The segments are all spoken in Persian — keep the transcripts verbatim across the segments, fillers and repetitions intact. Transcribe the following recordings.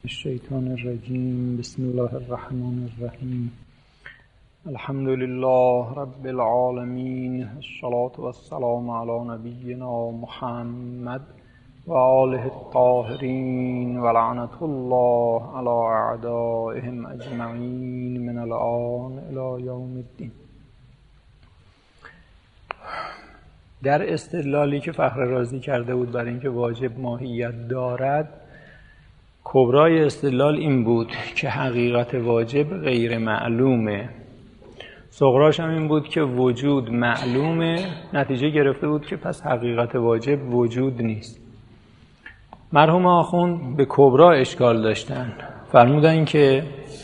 الشیطان الرجیم. بسم الله الرحمن الرحیم. الحمد لله رب العالمین. الصلاة والسلام علی نبینا محمد و آله الطاهرین و لعنت الله علی اعدائهم اجمعین من الآن الی یوم الدین. در استدلالی که فخر رازی کرده بود برای اینکه واجب ماهیت دارد، کبرای استدلال این بود که حقیقت واجب غیر معلومه. صغراش هم این بود که وجود معلومه. نتیجه گرفته بود که پس حقیقت واجب وجود نیست. مرحوم آخوند به کبرا اشکال داشتن. فرمودن که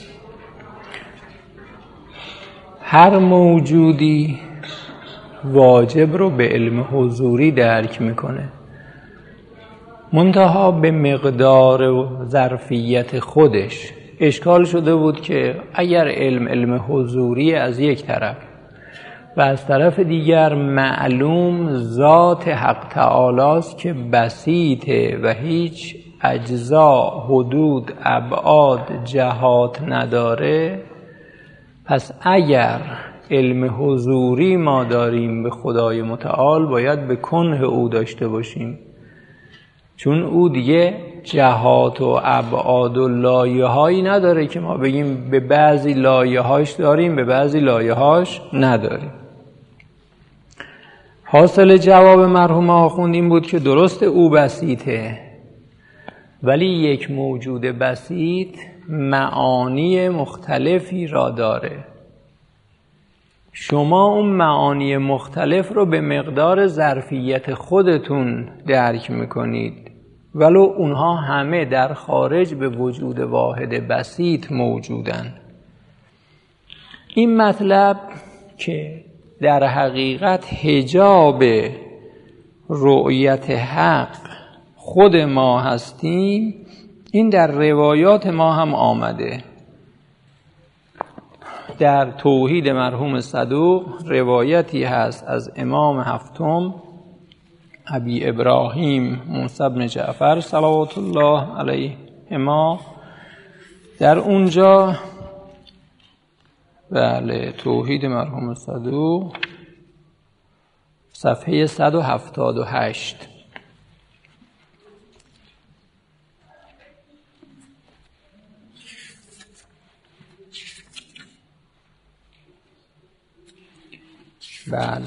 هر موجودی واجب رو به علم حضوری درک میکنه، منتها به مقدار و ظرفیت خودش. اشکال شده بود که اگر علم علم حضوری از یک طرف و از طرف دیگر معلوم ذات حق تعالی است که بسیطه و هیچ اجزا، حدود، ابعاد، جهات نداره، پس اگر علم حضوری ما داریم به خدای متعال باید به کنه او داشته باشیم، چون او دیگه جهات و ابعاد و لایه هایی نداره که ما بگیم به بعضی لایه هاش داریم به بعضی لایه هاش نداریم. حاصل جواب مرحوم آخوند این بود که درست او بسیطه، ولی یک موجود بسیط معانی مختلفی را داره. شما اون معانی مختلف رو به مقدار ظرفیت خودتون درک میکنید، ولو اونها همه در خارج به وجود واحد بسیط موجودن. این مطلب که در حقیقت حجاب رؤیت حق خود ما هستیم، این در روایات ما هم آمده. در توحید مرحوم صدوق روایتی هست از امام هفتم ابی ابراهیم موسی بن جعفر صلوات الله علیهما. در اونجا بله توحید مرحوم صدوق صفحه صد و هفتاد و هشت. بله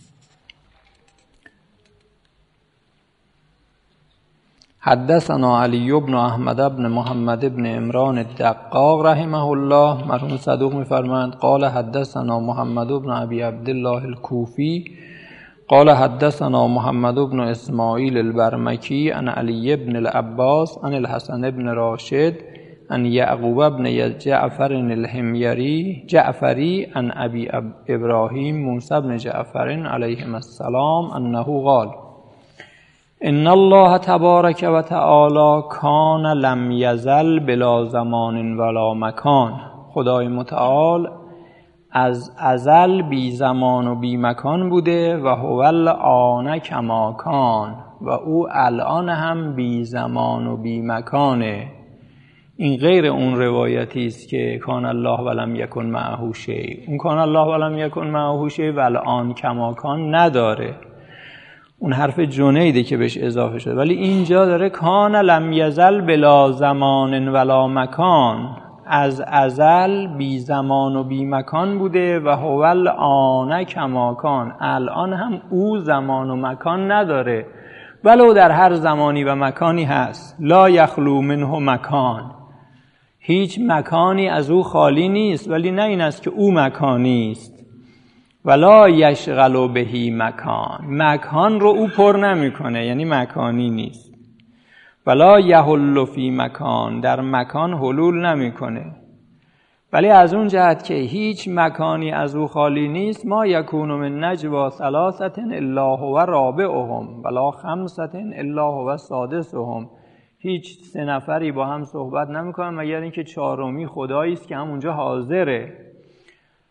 حدثنا علی بن احمد بن محمد بن عمران الدقاق رحمه الله. مرحوم صدوق می‌فرمایند قال حدثنا محمد بن ابی عبدالله الکوفی قال حدثنا محمد بن اسماعیل البرمکی عن علی بن العباس عن الحسن بن راشد عن یعقوب بن جعفر الحمیری جعفری عن ابی ابراهیم موسی بن جعفر علیهم السلام انه قال ان الله تبارک و تعالی کان لم یزل بلا زمان ولا مکان. خدای متعال از ازل بی زمان و بی مکان بوده و هو الآن کما کان، و او الان هم بی زمان و بی مکانه. این غیر اون روایتی است که کان الله ولم یکن معه شیء. اون کان الله ولم یکن معه شیء و الان کما کان نداره، اون حرف جنیده که بهش اضافه شده. ولی اینجا داره کان لم یزل بلا زمان ولا مکان، از ازل بی زمان و بی مکان بوده و هو الآن کما کان، الان هم او زمان و مکان نداره، ولو در هر زمانی و مکانی هست. لا یخلو منه مکان، هیچ مکانی از او خالی نیست، ولی نه این است که او مکانی است. ولا یشغل بهی مکان، مکان رو او پر نمیکنه، یعنی مکانی نیست. ولا یحل فی مکان، در مکان حلول نمیکنه. ولی از اون جهت که هیچ مکانی از او خالی نیست، ما یکون من نجوا ثلاثه الا هو رابعهم ولا خمسه الا هو سادسهم. هیچ سه نفری با هم صحبت نمیکنن مگر اینکه چهارمی خدایی است که هم اونجا حاضره.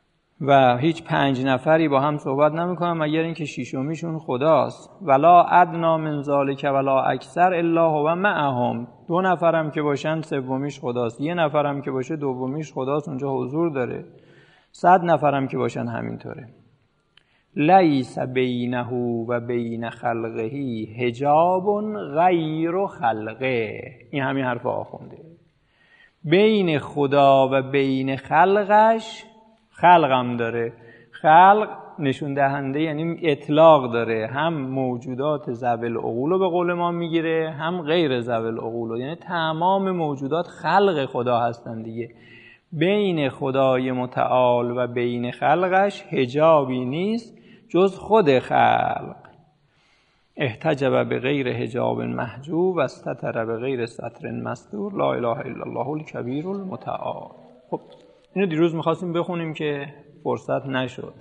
و هیچ پنج نفری با هم صحبت نمیکنن مگر اینکه شیشمیشون خداست. ولا ادنا من ذالک ولا اکثر الا هو معهم. دو نفرم که باشن سومیش خداست، یه نفرم که باشه دومیش خداست، اونجا حضور داره. صد نفرم که باشن همینطوره. لیس بینه و بین خلقه حجاب غیر خلقه. این همین حرف آخونده. بین خدا و بین خلقش، خلقم داره. خلق نشون دهنده یعنی اطلاق داره، هم موجودات ذوی العقول رو به قول ما میگیره، هم غیر ذوی العقول، یعنی تمام موجودات خلق خدا هستن دیگه. بین خدای متعال و بین خلقش حجابی نیست جز خود خلق. احتجب به غیر حجاب محجوب و استتر به غیر ستر مستور. لا اله الا الله الکبیر المتعال. خب اینو دیروز میخواستیم بخونیم که فرصت نشد.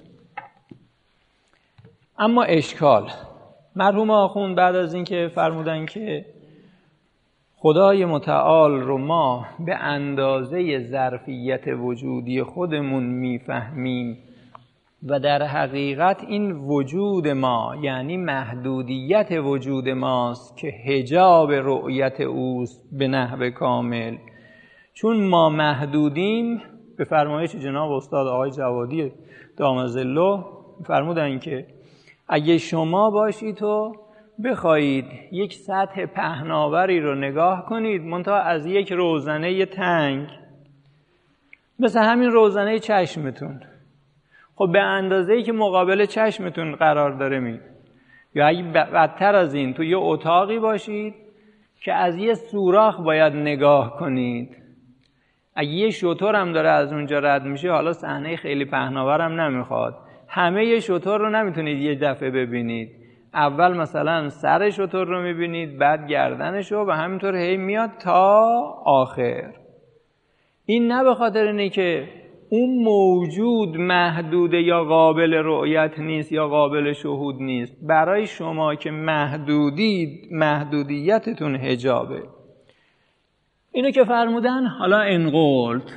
اما اشکال، مرحوم آخوند بعد از اینکه فرمودن که خدای متعال رو ما به اندازه ظرفیت وجودی خودمون میفهمیم و در حقیقت این وجود ما یعنی محدودیت وجود ماست که حجاب رؤیت اوست به نحو کامل. چون ما محدودیم، به فرمایش جناب استاد آقای جوادی دام ظله فرمودن که اگه شما باشید و بخواید یک سطح پهناوری رو نگاه کنید منتها از یک روزنه تنگ، مثل همین روزنه چشمتون، خب به اندازه‌ای که مقابل چشمتون قرار داره می، یا اگه بدتر از این تو یه اتاقی باشید که از یه سوراخ باید نگاه کنید، اگه یه شتر هم داره از اونجا رد میشه، حالا صحنه خیلی پهناورم نمیخواد، همه یه شتر رو نمیتونید یه دفعه ببینید، اول مثلا سر شتر رو میبینید، بعد گردنش رو، و همینطور هی میاد تا آخر. این نه به خاطر اینه که اون موجود محدوده یا قابل رؤیت نیست یا قابل شهود نیست، برای شما که محدودید محدودیتتون حجابه. اینو که فرمودن، حالا انقلت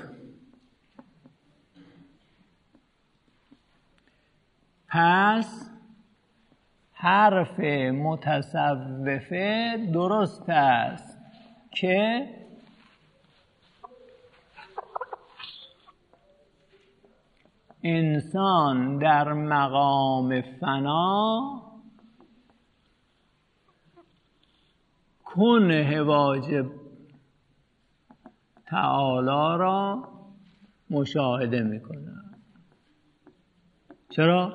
پس حرف متصوفه درست است که انسان در مقام فنا کنه واجب تعالی را مشاهده میکنه. چرا؟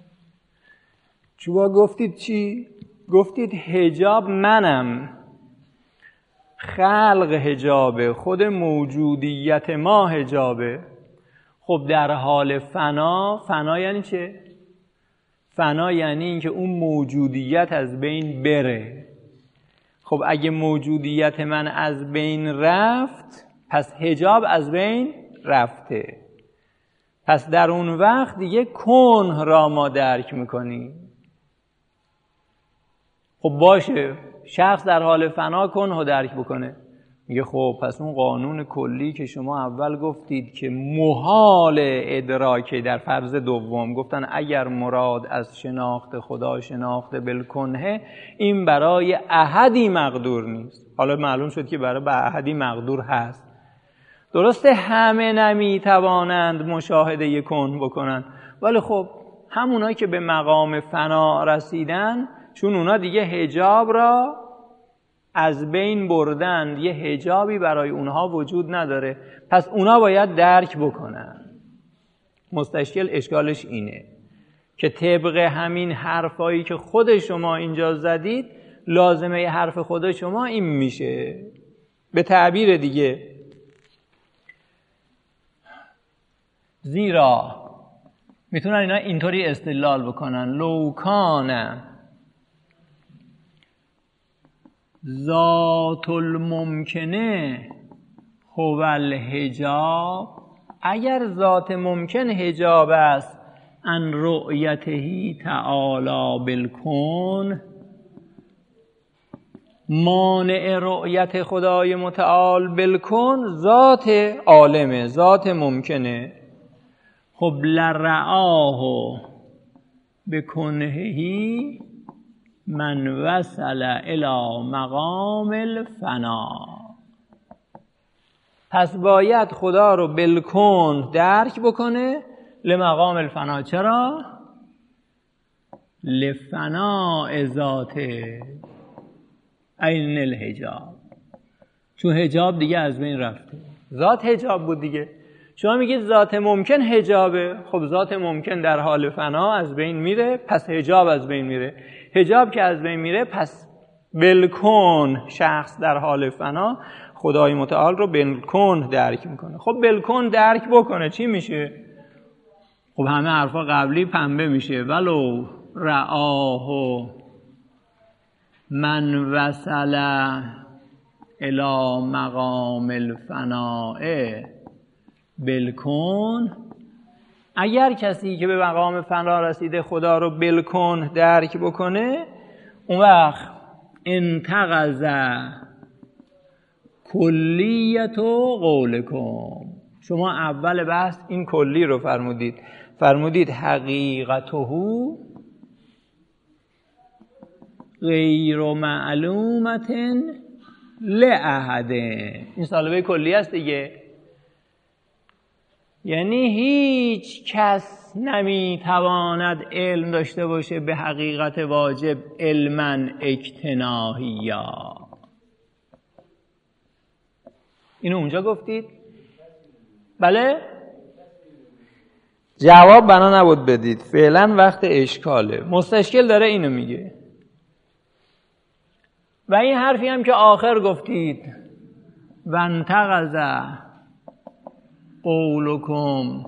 شما گفتید چی؟ گفتید حجاب منم، خلق حجابه، خود موجودیت ما حجابه. خب در حال فنا، فنا یعنی چه؟ فنا یعنی اینکه اون موجودیت از بین بره. خب اگه موجودیت من از بین رفت، پس حجاب از بین رفته. پس در اون وقت دیگه کنه را ما درک میکنیم. خب باشه، شخص در حال فنا کنه رو درک بکنه، میگه خب پس اون قانون کلی که شما اول گفتید که محال ادراک، در فرض دوم گفتن اگر مراد از شناخت خدا شناخت بالکنه، این برای احدی مقدور نیست. حالا معلوم شد که برای به احدی مقدور هست. درسته همه نمی توانند مشاهده کن بکنن، ولی خب همونایی که به مقام فنا رسیدن، چون اونا دیگه حجاب را از بین بردن، یه حجابی برای اونها وجود نداره، پس اونا باید درک بکنن. مستشکل اشکالش اینه که طبق همین حرفایی که خود شما اینجا زدید، لازمه حرف خود شما این میشه. به تعبیر دیگه، زیرا میتونن اینا اینطوری استدلال بکنن: لو کان ذات الممکنه هو الحجاب، اگر ذات ممکن حجاب است، ان رؤیته تعالی بالکون، مانع رؤیت خدای متعال بالکون ذات عالمه، ذات ممکنه. خب خب لرعاه بکنهی من وصل الی مقام الفنا. پس باید خدا رو بالکن درک بکنه لمقام الفنا. چرا؟ لفناء ذاته عین الحجاب، چون حجاب دیگه از بین رفته. ذات حجاب بود دیگه. شما میگید ذات ممکن حجابه، خب ذات ممکن در حال فنا از بین میره، پس حجاب از بین میره. حجاب که از بین میره، پس بالکن شخص در حال فنا خدای متعال رو بالکن درک میکنه. خب بالکن درک بکنه چی میشه؟ خب همه حرفا قبلی پنبه میشه. ولو رآه من وصل الی مقام الفناء بالکن. اگر کسی که به مقام فنا رسیده خدا رو بالکن درک بکنه، اون وقت انتقض کلیت و قولکم. شما اول بحث این کلی رو فرمودید، فرمودید حقیقته غیر معلومت لأحد. این سالبه کلی است دیگه، یعنی هیچ کس نمیتواند علم داشته باشه به حقیقت واجب علما اجتناحیا. اینو اونجا گفتید؟ بله؟ جواب بنا نبود بدید، فعلا وقت اشکاله. مستشکل داره اینو میگه. و این حرفی هم که آخر گفتید وانتقض قولکم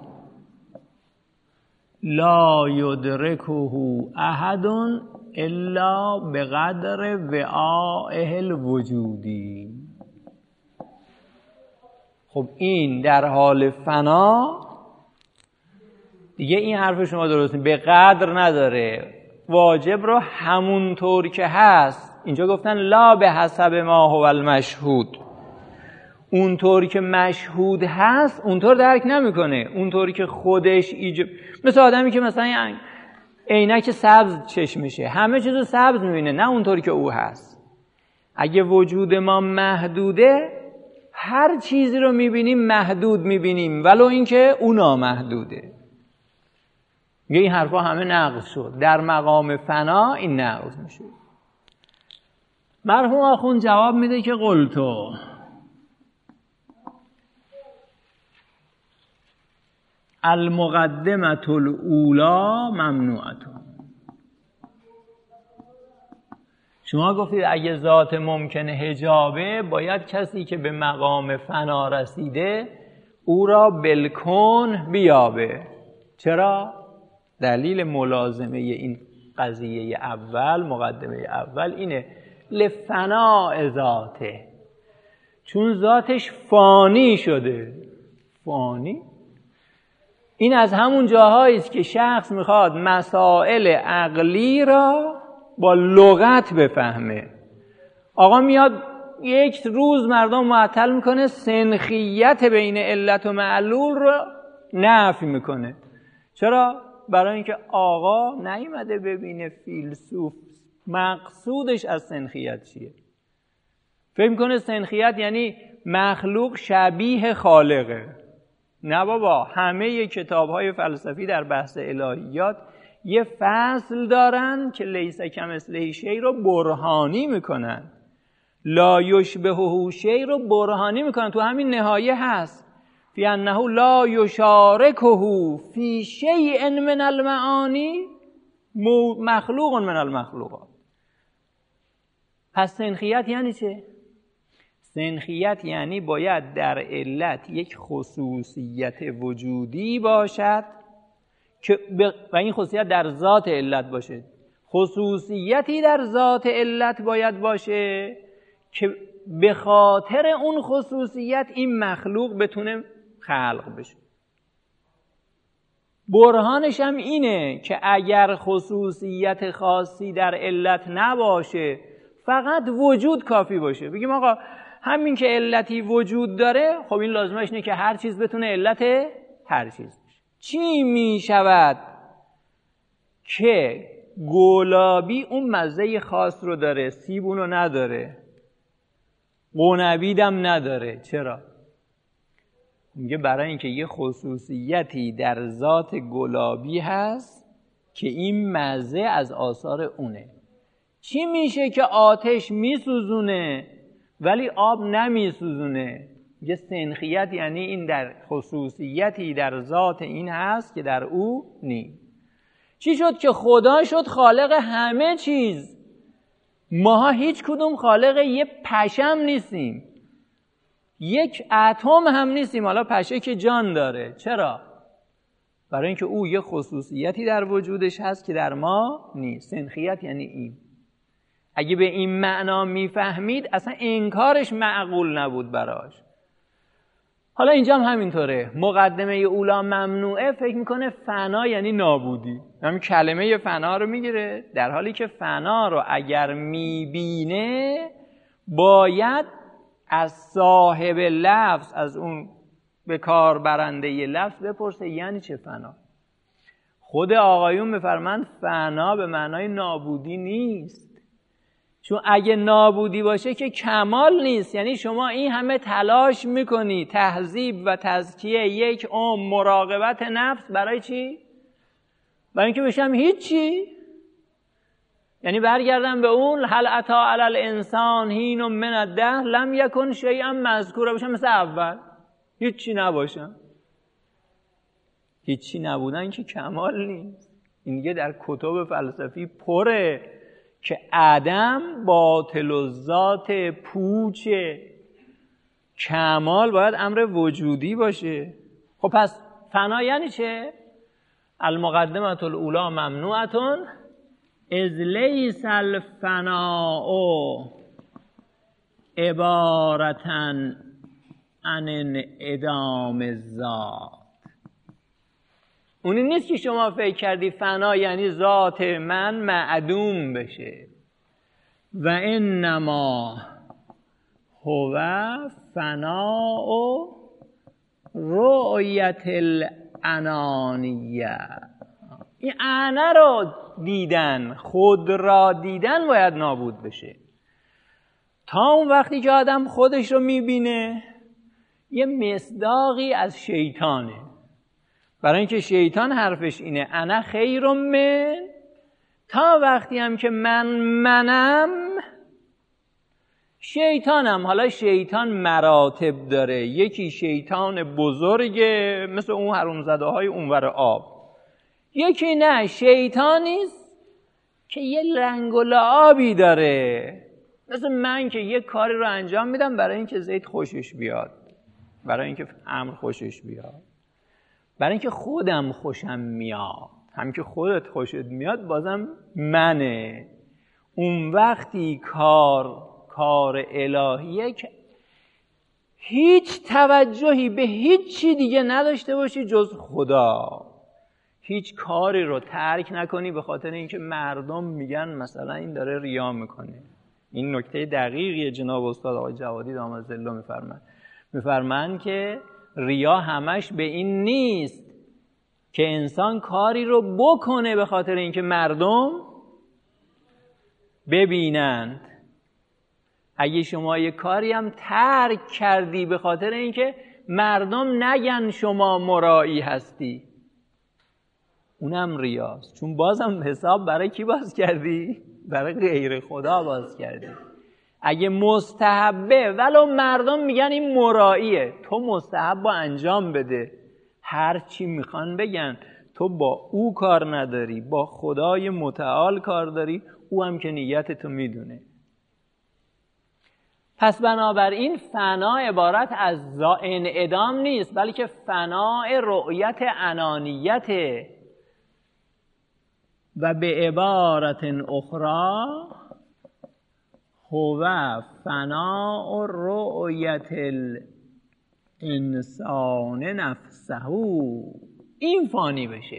لا یدرکه احد الا بقدر وعائه الوجودی. خب این در حال فنا دیگه این حرف شما درست نیست، به قدر نداره. واجب رو همونطور که هست، اینجا گفتن لا به حسب ما هو المشهود، اونطوری که مشهود هست اونطور درک نمیکنه، اونطوری که خودش ایجاب. مثل آدمی که مثلا عینک سبز چشمشه، همه چیزو سبز میبینه، نه اونطوری که او هست. اگه وجود ما محدوده، هر چیزی رو میبینیم محدود میبینیم، ولو اینکه او نامحدوده. میگه این حرفا همه نقض شد. در مقام فنا این نقض میشه. مرحوم آخوند جواب میده که قلتو المقدمة الاولی ممنوعه. شما گفتید اگه ذات ممکن حجابه، باید کسی که به مقام فنا رسیده او را بالکن بیابه. چرا؟ دلیل ملازمه این قضیه اول، مقدمه اول اینه لفناء ذاته، چون ذاتش فانی شده. فانی این از همون جاهایی است که شخص میخواد مسائل عقلی را با لغت بفهمه. آقا میاد یک روز مردم معطل میکنه، سنخیت بین علت و معلول رو نفی میکنه. چرا؟ برای اینکه آقا نیومده ببینه فیلسوف مقصودش از سنخیت چیه. فکر میکنه سنخیت یعنی مخلوق شبیه خالقه. نه بابا، همه کتاب‌های فلسفی در بحث الهیات یه فصل دارن که لیس کمثله شیء رو برهانی میکنن. لا یشبهه شیء رو برهانی میکنن. تو همین نهایه هست فی انه لا یشارکه فی شیء من المعانی مخلوق من المخلوقات. پس سنخیت یعنی چه؟ سنخیت یعنی باید در علت یک خصوصیت وجودی باشد که و این خصوصیت در ذات علت باشه. خصوصیتی در ذات علت باید باشه که به خاطر اون خصوصیت این مخلوق بتونه خلق بشه. برهانش هم اینه که اگر خصوصیت خاصی در علت نباشه، فقط وجود کافی باشه. بگیم آقا همین که علتی وجود داره، خب این لازمش اینه که هر چیز بتونه علت هر چیز باشه. چی می شود که گلابی اون مزه خاص رو داره، سیب اونو نداره، قونبیدم نداره؟ چرا؟ میگه برای اینکه یه خصوصیتی در ذات گلابی هست که این مزه از آثار اونه. چی میشه که آتش میسوزونه ولی آب نمیسوزونه؟ یه سنخیت، یعنی این در خصوصیتی در ذات این هست که در او نیست. چی شد که خدا شد خالق همه چیز، ماها هیچ کدوم خالق یه پشم نیستیم، یک اتم هم نیستیم. حالا پشه که جان داره، چرا؟ برای اینکه او یه خصوصیتی در وجودش هست که در ما نیست. سنخیت یعنی این. اگه به این معنا میفهمید اصلا انکارش معقول نبود براش. حالا اینجا هم همینطوره. مقدمه اولا ممنوعه فکر میکنه فنا یعنی نابودی، همین کلمه فنا رو میگیره، در حالی که فنا رو اگر میبینه باید از صاحب لفظ، از اون به کار برنده لفظ بپرسه یعنی چه فنا. خود آقایون میفرمند فنا به معنای نابودی نیست، چون اگه نابودی باشه که کمال نیست. یعنی شما این همه تلاش میکنی تهذیب و تزکیه یک عمر مراقبت نفس، برای چی؟ برای اینکه بشم هیچی. یعنی برگردم به اون هل اتا علی الانسان حین من الدهر لم یکن شیئا مذکورا، بشم مثل اول هیچی نباشم. هیچی نبودن که کمال نیست. این دیگه در کتب فلسفی پره که عدم باطل و ذات پوچه، کمال باید امر وجودی باشه. خب پس فنا یعنی چه؟ المقدمة الاولی ممنوعتون اذ لیس الفناء عبارة عن انعدام الذات. اونی نیست که شما فکر کردی فنا یعنی ذات من معدوم بشه. و انما هو فناء رؤیت الانانیه. این انا رو دیدن، خود را دیدن باید نابود بشه. تا اون وقتی که آدم خودش رو میبینه یه مصداقی از شیطانه. برای اینکه شیطان حرفش اینه انا خیر من، تا وقتی هم که من منم شیطانم. حالا شیطان مراتب داره، یکی شیطان بزرگه مثل اون حرومزاده های اونور آب، یکی نه شیطانیست که یه رنگ و لعابی داره، مثل من که یه کاری رو انجام میدم برای اینکه زید خوشش بیاد، برای اینکه امر خوشش بیاد، برای اینکه خودم خوشم میاد. هم که خودت خوشت میاد بازم منه. اون وقتی کار کار الهیه که هیچ توجهی به هیچ چی دیگه نداشته باشی جز خدا. هیچ کاری رو ترک نکنی به خاطر اینکه مردم میگن مثلا این داره ریا میکنه. این نکته دقیقیه جناب استاد آقای جوادی دامت ظله میفرمایند. میفرمایند که ریا همش به این نیست که انسان کاری رو بکنه به خاطر اینکه مردم ببینند. اگه شما یه کاری هم ترک کردی به خاطر اینکه مردم نگن شما مرایی هستی، اونم ریاست، چون بازم حساب برای کی باز کردی؟ برای غیر خدا باز کردی. اگه مستحبه ولو مردم میگن این مراییه، تو مستحب با انجام بده، هر چی میخوان بگن، تو با او کار نداری، با خدای متعال کار داری، او هم که نیتتو میدونه. پس بنابراین فنا عبارت از انعدام نیست، بلکه فناء رؤیت انانیته. و به عبارت اخرى هو فناء رؤیت الانسان نفسه. این فانی بشه،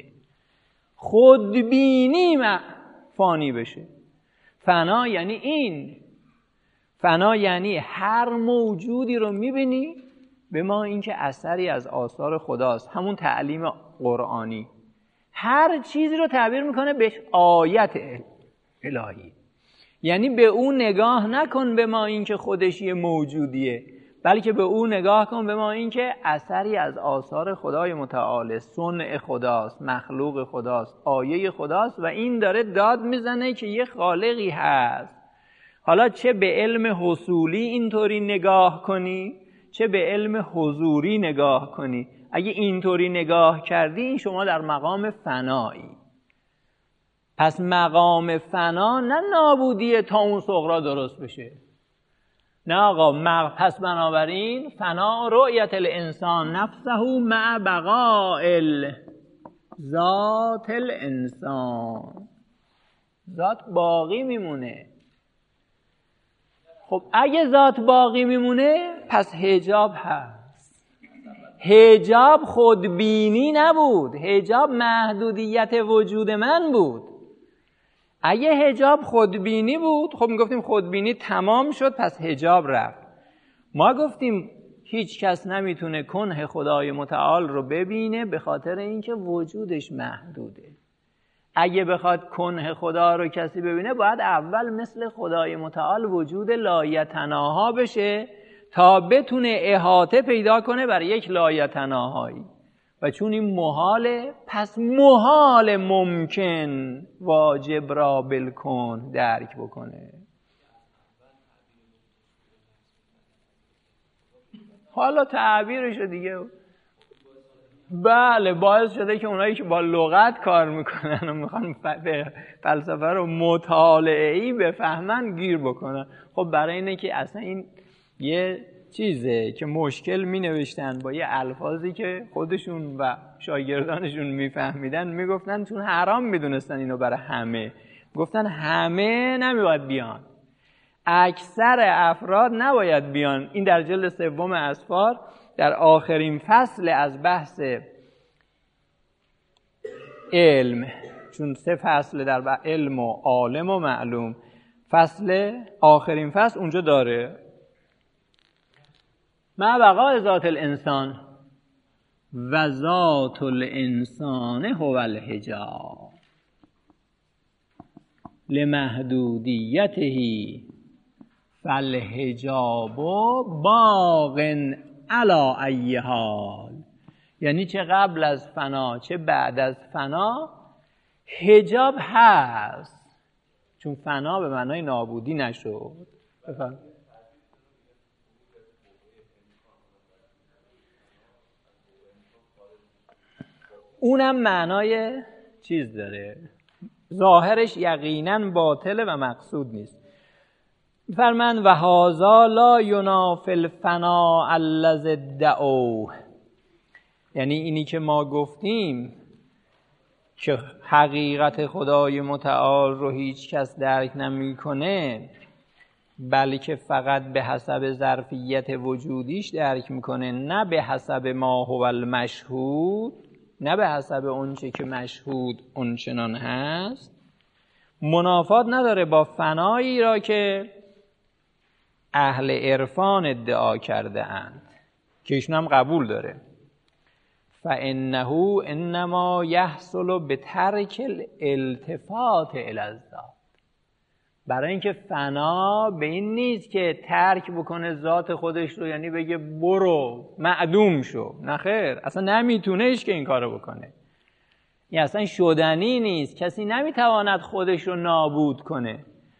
خودبینی فانی بشه. فنا یعنی این، فنا یعنی هر موجودی رو میبینی به ما اینکه اثری از آثار خداست، همون تعلیم قرآنی. هر چیزی رو تعبیر میکنه به آیت الهی، یعنی به اون نگاه نکن به ما اینکه خودش یه موجودیه، بلکه به اون نگاه کن به ما اینکه اثری از آثار خدای متعال، صنع خداست، مخلوق خداست، آیه خداست و این داره داد میزنه که یه خالقی هست. حالا چه به علم حصولی اینطوری نگاه کنی، چه به علم حضوری نگاه کنی. اگه اینطوری نگاه کردی این شما در مقام فنایی. پس مقام فنا نه نابودیه تا اون صغرا درست بشه، نه آقا. مغ... پس بنابراین فنا رؤیت الانسان نفسه مع بقاء ذات الانسان، ذات باقی میمونه. خب اگه ذات باقی میمونه پس حجاب هست. حجاب خودبینی نبود، حجاب محدودیت وجود من بود. اگه حجاب خودبینی بود خب میگفتیم خودبینی تمام شد پس حجاب رفت. ما گفتیم هیچ کس نمیتونه کنه خدای متعال رو ببینه به خاطر اینکه وجودش محدوده. اگه بخواد کنه خدا رو کسی ببینه باید اول مثل خدای متعال وجود لایتناها بشه تا بتونه احاطه پیدا کنه برای یک لایتناهایی. و چون این محاله پس محال ممکن واجب را بالکن درک بکنه. حالا تعبیرشو دیگه بله باعث شده که اونایی که با لغت کار میکنن و میخوان فلسفه رو مطالعه‌ای بفهمن گیر بکنن. خب برای اینه که اصلا این یه چیزه که مشکل می نوشتن با یه الفاظی که خودشون و شاگردانشون میفهمیدن، میگفتن چون حرام میدونستن اینو برای همه، گفتن همه نمیباید بیان، اکثر افراد نباید بیان. این در جلد سوم اسفار در آخرین فصل از بحث علم، چون سه فصل در علم و عالم و معلوم، فصل آخرین فصل اونجا داره مع بقاء ذات الانسان و ذات الانسان هو الحجاب لمحدودیته فالحجاب باق علی ای حال. یعنی چه قبل از فنا چه بعد از فنا حجاب هست، چون فنا به معنای نابودی نشد. بفهم. اونم معنای چیز داره، ظاهرش یقیناً باطله و مقصود نیست. فرمان و هذا لا ینافی الفنا الذی ادعوه، یعنی اینی که ما گفتیم که حقیقت خدای متعال رو هیچ کس درک نمیکنه، بلکه فقط به حسب ظرفیت وجودیش درک میکنه، نه به حسب ما هو المشهود، نه به حسب اونچه که مشهود اونچنان هست. منافات نداره با فنایی را که اهل عرفان ادعا کرده اند که ایشون هم قبول داره. فانه انما یحصل به ترک الالتفات الی الذات، برای اینکه فنا به این نیست که ترک بکنه ذات خودش رو، یعنی بگه برو معدوم شو، نه خیر، اصلا نمیتونهش که این کارو بکنه. این اصلا شدنی نیست، کسی نمیتواند خودش رو نابود کنه.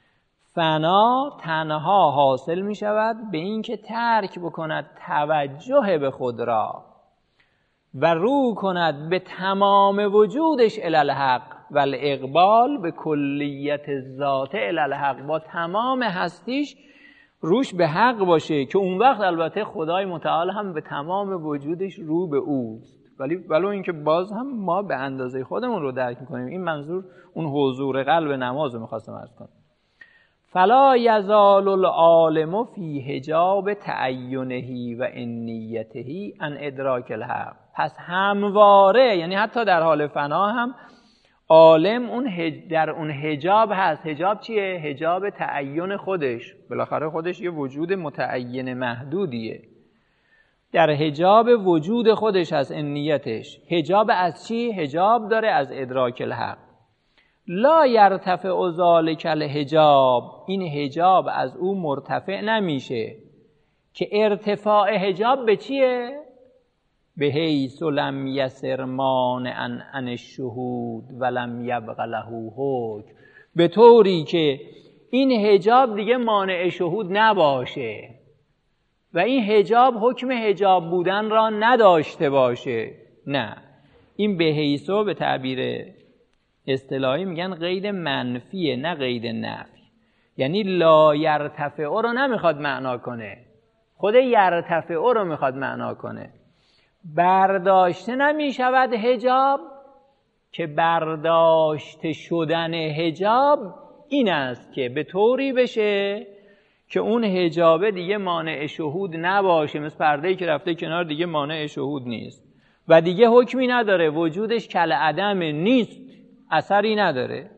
فنا تنها حاصل میشود به این که ترک بکند توجه به خود را و رو کند به تمام وجودش الی الحق و الاقبال به کلیت ذات الی الحق، با تمام هستیش روش به حق باشه که اون وقت البته خدای متعال هم به تمام وجودش رو به اوست، ولی ولو اینکه باز هم ما به اندازه خودمون رو درک میکنیم. این منظور اون حضور قلب نماز رو میخواستم عرض کنم. فلا یزال العالم فی حجاب تعینه و انیته عن ادراک الحق. پس همواره، یعنی حتی در حال فنا هم عالم اون هج... در اون حجاب هست. حجاب چیه؟ حجاب تعین خودش، بالاخره خودش یه وجود متعین محدودیه. در حجاب وجود خودش هست انیتش. حجاب از چی؟ حجاب داره از ادراک الحق. لا یرتفع ذلک الحجاب، این حجاب از او مرتفع نمیشه. که ارتفاع حجاب به چیه؟ به حیث لم یسر مانعا عن الشهود ولم یبق له حکم، به طوری که این حجاب دیگه مانع شهود نباشه و این حجاب حکم حجاب بودن را نداشته باشه. نه، این به حیثو به تعبیر اصطلاحی میگن قید منفیه نه قید نفی. یعنی لا یرتفع رو نمیخواد معنا کنه، خود یرتفع رو میخواد معنا کنه. برداشته نمیشود حجاب، که برداشته شدن حجاب این است که به طوری بشه که اون حجابه دیگه مانع شهود نباشه، مثل پرده‌ای که رفته کنار دیگه مانع شهود نیست و دیگه حکمی نداره، وجودش کل عدم نیست، اثری نداره.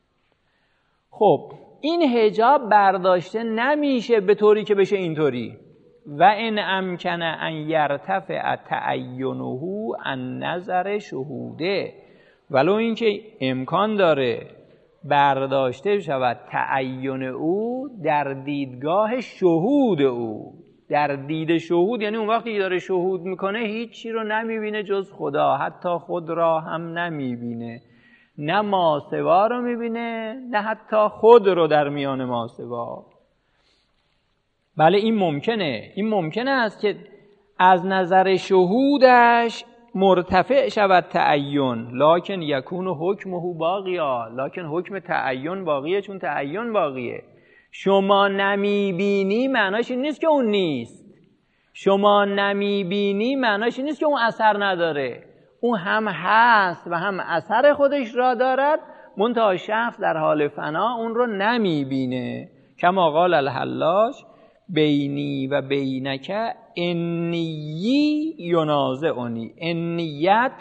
خب این حجاب برداشته نمیشه به طوری که بشه اینطوری. و ان امکن ان یرتفع تعینه عن نظر شهوده، ولو اینکه امکان داره برداشته شود تعین او در دیدگاه شهود او. در دید شهود یعنی اون وقتی داره شهود میکنه هیچی رو نمیبینه جز خدا، حتی خود را هم نمیبینه، نه ماسوا رو میبینه نه حتی خود رو در میان ماسوا. بله این ممکنه، این ممکنه است که از نظر شهودش مرتفع شود تعین، لکن یکون حکمه باقیا، لکن حکم تعین باقیه، چون تعین باقیه. شما نمیبینی معناش این نیست که اون نیست، شما نمیبینی معناش این نیست که اون اثر نداره، اون هم هست و هم اثر خودش را دارد، منتها شخص در حال فنا اون رو نمیبینه. کما قال الحلاج بینی و بینک انی ینازعنی. انیت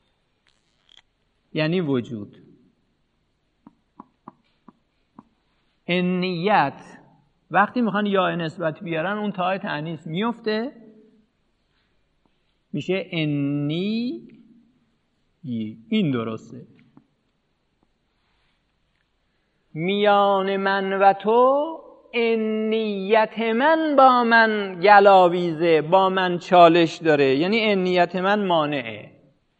یعنی وجود، انیت وقتی میخوان یا نسبت بیارن اون تای تأنیث میفته میشه انی، این درسته. میان من و تو انیت من با من گلاویزه، با من چالش داره، یعنی انیت من مانعه.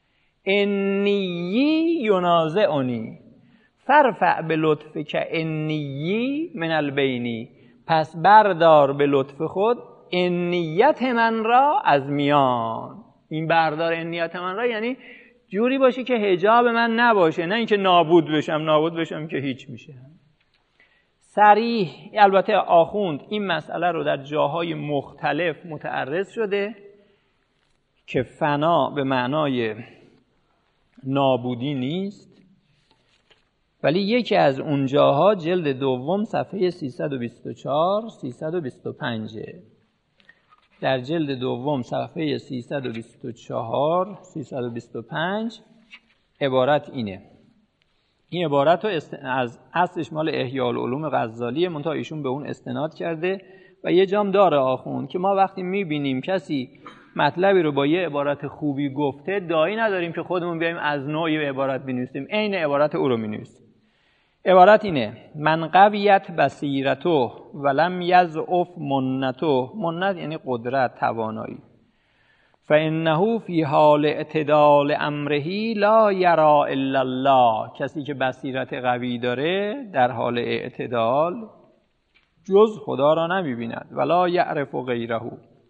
انی ینازعنی فرفع به لطف که انی من البینی، پس بردار به لطف خود انیت من را از میان. این بردار انیت من را یعنی جوری باشه که حجاب من نباشه، نه اینکه نابود بشم، نابود بشم که هیچ میشه. صریح، البته آخوند این مسئله رو در جاهای مختلف متعرض شده که فنا به معنای نابودی نیست، ولی یکی از اون جاها جلد دوم صفحه سیصد و بیست و چهار سیصد و بیست و پنج، در جلد دوم صفحه سیصد و بیست و چهار سیصد و بیست و پنج عبارت اینه. این عبارت رو است... از اصلش مال احیاء العلوم غزالیه، منتها ایشون به اون استناد کرده و یه جام داره آخوند که ما وقتی میبینیم کسی مطلبی رو با یه عبارت خوبی گفته، داعی نداریم که خودمون بیایم از نوعی عبارت بنویسیم، عین عبارت او رو بنویسیم. عبارت اینه: من قویت بصیرته ولم یضعف منته. منت یعنی قدرت، توانایی. فانه فی حال اعتدال امره لا یرا الا الله. کسی که بصیرت قوی داره در حال اعتدال جز خدا را نمی‌بیند. ولا یعرف غیره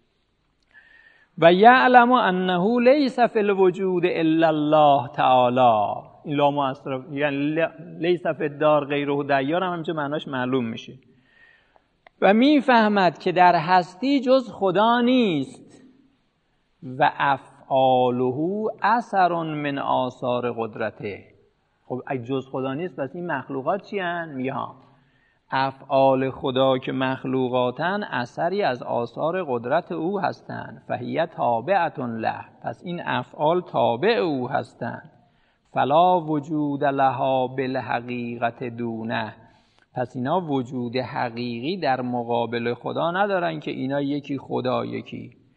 و یعلم انه لیس فی الوجود الا الله تعالی. این لا مؤثر یعنی لیس فی الدار غیره دیار هم همچه معناش معلوم میشه. و میفهمد که در هستی جز خدا نیست. و افعاله اثر من آثار قدرته. خب اگه جز خدا نیست پس این مخلوقات چی هن؟ میگه ها افعال خدا که مخلوقاتن اثری از آثار قدرت او هستند. فهیه تابعة له. پس این افعال تابع او هستند. فلا وجود لها بالحقیقت دونه. پس اینا وجود حقیقی در مقابل خدا ندارن که اینا یکی خدا یکی.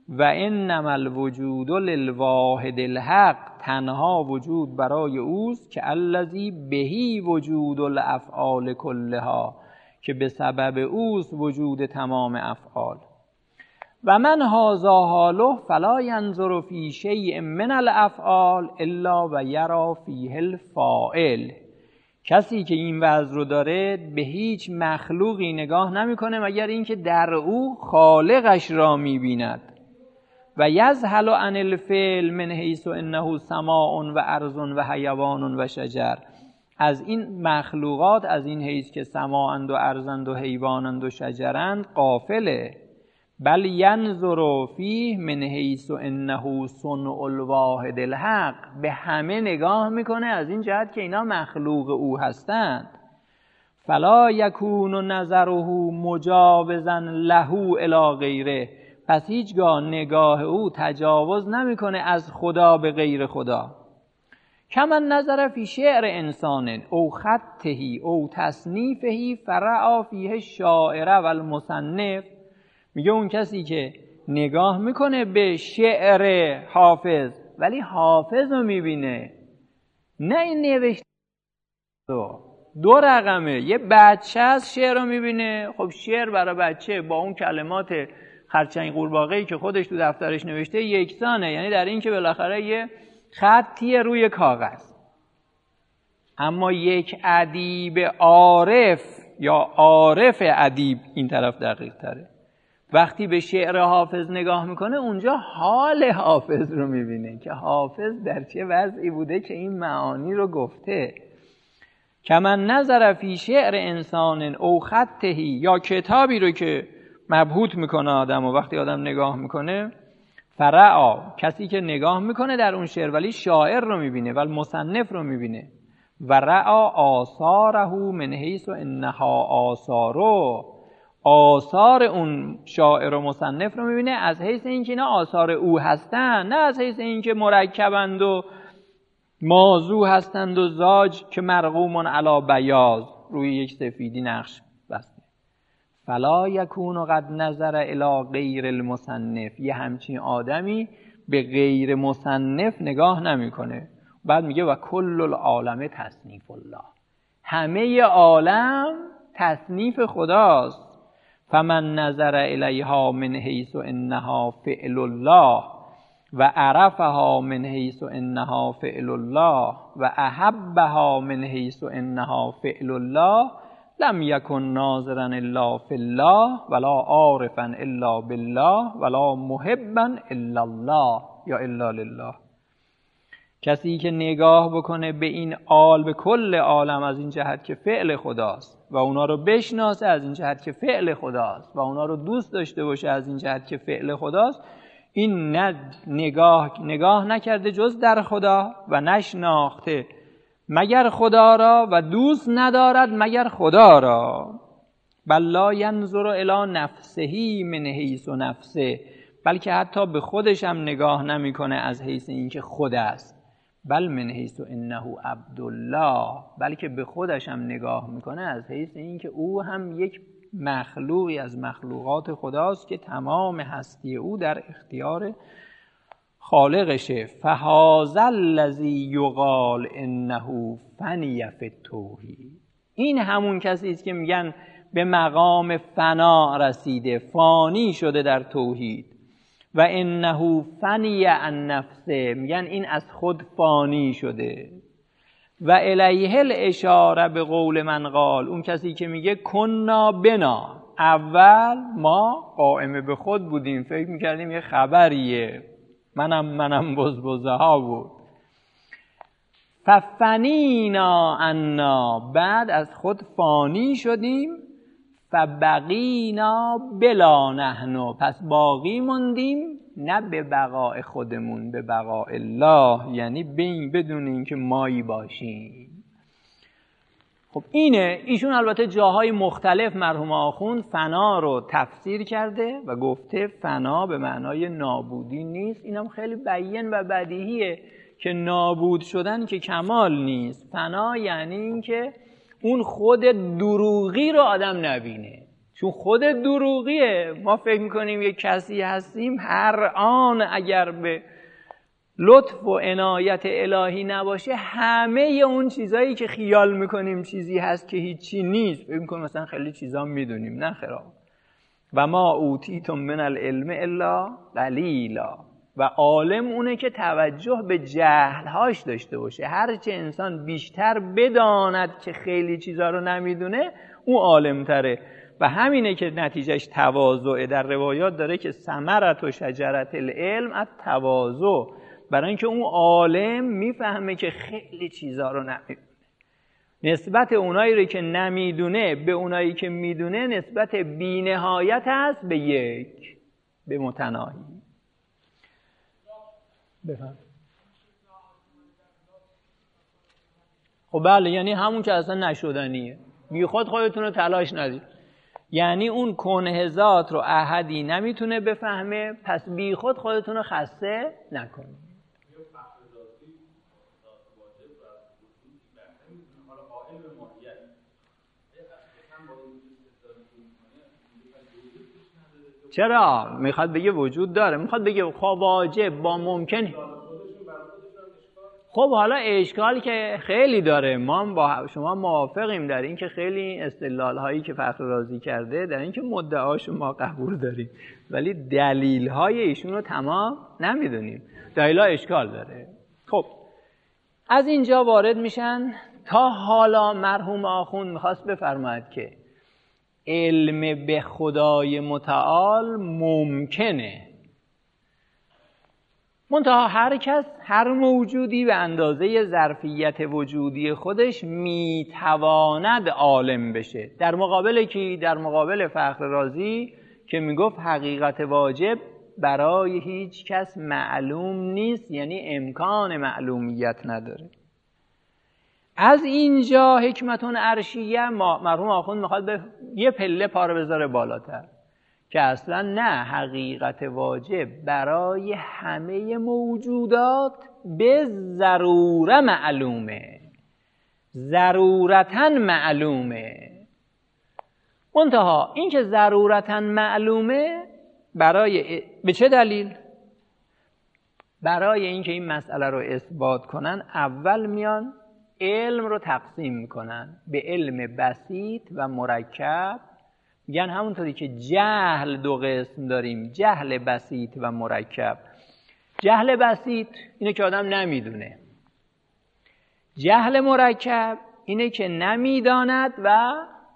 و انما الوجود للواحد الحق، تنها وجود برای اوست که الذی بهی وجود الافعال کلها، که به سبب اوست وجود تمام افعال. و من هذا حاله فلا ینظر فی شیء من الافعال الا و یرا فیه الفاعل. کسی که این وضع رو داره به هیچ مخلوقی نگاه نمیکنه مگر اینکه در او خالقش را میبیند. و یذهل عن الفعل من حیث انه سماع و ارض و حیوان و شجر. از این مخلوقات از این حیث که سماعند و ارضند و حیوانند و شجرند غافله. بل ینظر فیه من حیث انه صنع الواحد الحق. به همه نگاه میکنه از این جهت که اینا مخلوق او هستند. فلا یکون نظره مجاوزا له الی غیره. پس هیچگاه نگاه او تجاوز نمیکنه از خدا به غیر خدا. کمن نظر فی شعر انسان او خطه او تصنیفه فرعا فیه الشاعر و المصنف. میگه اون کسی که نگاه میکنه به شعر حافظ ولی حافظ رو میبینه، نه این نوشته دو, دو رقمه. یه بچه از شعر رو میبینه، خب شعر برای بچه با اون کلمات خرچنگ قورباغه‌ای که خودش تو دفترش نوشته یکسانه، یعنی در این که بالاخره یه خطیه روی کاغذ. اما یک ادیب عارف یا عارف ادیب، این طرف دقیق تره، وقتی به شعر حافظ نگاه میکنه اونجا حال حافظ رو میبینه که حافظ در چه وضعی بوده که این معانی رو گفته. کمن نظر فی شعر انسان او خطه، یا کتابی رو که مبهوت میکنه آدم و وقتی آدم نگاه میکنه فرعا، کسی که نگاه میکنه در اون شعر ولی شاعر رو میبینه و مصنف رو میبینه. و رعا آثاره من حیث انها آثارو، آثار اون شاعر و مصنف رو میبینه از حیث اینکه اینا آثار او هستن، نه از حیث اینکه مرکبند و موضوع هستند و زاج که مرقوم علی بیاض، روی یک سفیدی نقش بسته. فلا یکون قد نظر الی غیر المصنف. یه همچین آدمی به غیر مصنف نگاه نمیکنه. بعد میگه و کل العالم تصنیف الله. همه عالم تصنیف خداست. فمن نظر الیها من حیث انها فعل الله و عرفها من حیث انها فعل الله و احبها من حیث انها فعل الله لم یکن ناظرا الا فی الله ولا عارفا الا بالله ولا محبا الا الله یا الا لله. کسی که نگاه بکنه به این عال، به کل عالم از این جهت که فعل خداست و اونا رو بشناسه از این جهت که فعل خداست و اونا رو دوست داشته باشه از این جهت که فعل خداست، این نه نگاه نگاه نکرده جز در خدا و نشناخته مگر خدا را و دوست ندارد مگر خدا را. بل لا ینظر الی نفسه من حیث نفسه. بلکه حتی به خودش هم نگاه نمیکنه از حیث اینکه خود است. بل من حیث انه عبدالله. بلکه به خودش هم نگاه میکنه از حیث اینکه او هم یک مخلوقی از مخلوقات خداست که تمام هستی او در اختیار خالقشه. فهذا الذی یقال انه فنی فی التوحید. این همون کسی است که میگن به مقام فنا رسیده، فانی شده در توحید. و انه فنی عن نفسه، میگن این از خود فانی شده. و الیه الاشاره به قول من قال، اون کسی که میگه کنا بنا، اول ما قائم به خود بودیم، فکر میکردیم یه خبریه، منم منم بزبزه ها بود. ففنینا عنا، بعد از خود فانی شدیم. فبقینا بلا نحن، پس باقی موندیم نه به بقاء خودمون، به بقاء الله، یعنی بدون اینکه مایی باشیم. خب اینه. ایشون البته جاهای مختلف مرحوم آخوند فنا رو تفسیر کرده و گفته فنا به معنای نابودی نیست. اینم خیلی بیان و بدیهیه که نابود شدن که کمال نیست. فنا یعنی این که اون خود دروغی رو آدم نبینه، چون خود دروغیه. ما فکر میکنیم یک کسی هستیم، هر آن اگر به لطف و عنایت الهی نباشه همه اون چیزایی که خیال میکنیم چیزی هست که هیچی نیست، فکر میکنیم مثلا خیلی چیزا میدونیم. نه خیلی. و ما اوتیتم من العلم الا قلیلا. و عالم اونه که توجه به جهلهاش داشته باشه. هرچه انسان بیشتر بداند که خیلی چیزا رو نمیدونه، اون عالمتره. و همینه که نتیجهش تواضعه. در روایات داره که ثمرت و شجرت العلم از تواضع، برای اینکه اون عالم میفهمه که خیلی چیزا رو نمیدونه. نسبت اونایی رو که نمیدونه به اونایی که میدونه نسبت بی‌نهایت است به یک، به متناهی. بفهم. خب بله، یعنی همون که اصلا نشدنیه. بی خود خودتون رو تلاش ندید. یعنی اون کنه ذات رو احدی نمیتونه بفهمه، پس بی خود خودتون رو خسته نکنید. چرا؟ میخواد بگه وجود داره، میخواد بگه خب واجب با ممکن. خب حالا اشکال که خیلی داره، ما با شما موافقیم در این که خیلی استدلال هایی که فخر رازی کرده در این که مدعاشو ما قبول داریم، ولی دلیل های ایشون رو تمام نمیدونیم. دلیل ها اشکال داره. خب از اینجا وارد میشن تا حالا مرحوم آخوند میخواست بفرماید که علم به خدای متعال ممکنه، منتها هر کس، هر موجودی به اندازه ظرفیت وجودی خودش میتواند عالم بشه. در مقابل کی؟ در مقابل فخر رازی که میگفت حقیقت واجب برای هیچ کس معلوم نیست، یعنی امکان معلومیت نداره. از اینجا حکمتون عرشیه مرحوم آخوند میخواد به یه پله پا رو بذاره بالاتر که اصلا نه، حقیقت واجب برای همه موجودات به ضروره معلومه، ضرورتاً معلومه. منتها این که ضرورتاً معلومه برای به چه دلیل؟ برای اینکه این مسئله رو اثبات کنن اول میان علم رو تقسیم میکنن به علم بسیط و مرکب. میگن همونطوری که جهل دو قسم داریم، جهل بسیط و مرکب. جهل بسیط اینه که آدم نمیدونه، جهل مرکب اینه که نمیداند و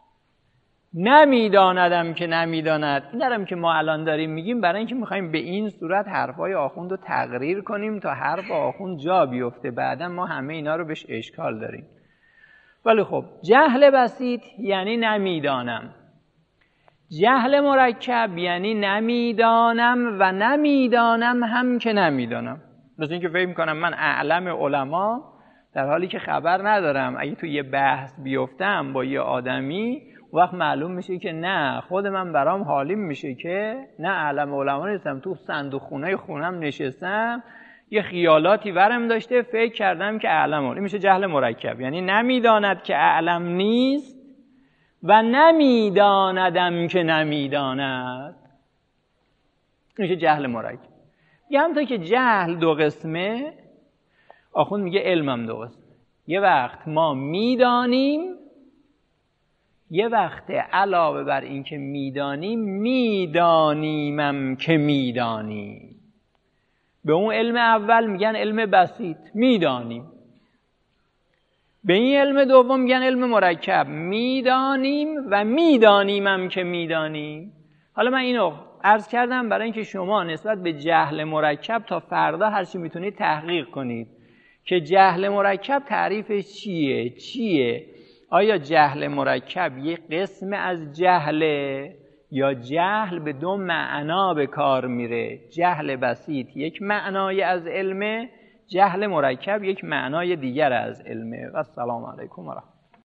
نمیداندم که نمیداند. این درم که ما الان داریم میگیم برای اینکه میخوایم به این صورت حرفای آخوند رو تقریر کنیم تا حرف آخوند جا بیفته. بعدا ما همه اینا رو بهش اشکال داریم. ولی خب جهل بسیط یعنی نمیدانم، جهل مرکب یعنی نمیدانم و نمیدانم هم که نمیدانم. مثل اینکه فکر میکنم من اعلم علما در حالی که خبر ندارم. اگه تو یه بحث بیفتم با یه آدمی وقت معلوم میشه که نه، خود من برام حالیم میشه که نه اعلم علما نیستم، تو صندوق خونه خونم نشستم یه خیالاتی ورم داشته فکر کردم که اعلم. این میشه جهل مرکب، یعنی نمیداند که اعلم نیست و نمیداندم که نمیداند. این میشه جهل مرکب. یه همونطور که جهل دو قسمه، آخوند میگه علمم دو قسمه. یه وقت ما میدانیم، یه وقت علاوه بر این که میدانیم میدانیمم که میدانیم. به اون علم اول میگن علم بسیط، میدانیم. به این علم دوم میگن علم مرکب، میدانیم و میدانیمم که میدانیم. حالا من اینو عرض کردم برای اینکه شما نسبت به جهل مرکب تا فردا هر چی میتونید تحقیق کنید که جهل مرکب تعریفش چیه چیه. آیا جهل مرکب یک قسم از جهله یا جهل به دو معنا به کار میره؟ جهل بسیط یک معنای از علمه، جهل مرکب یک معنای دیگر از علمه. و السلام علیکم و رحمت الله.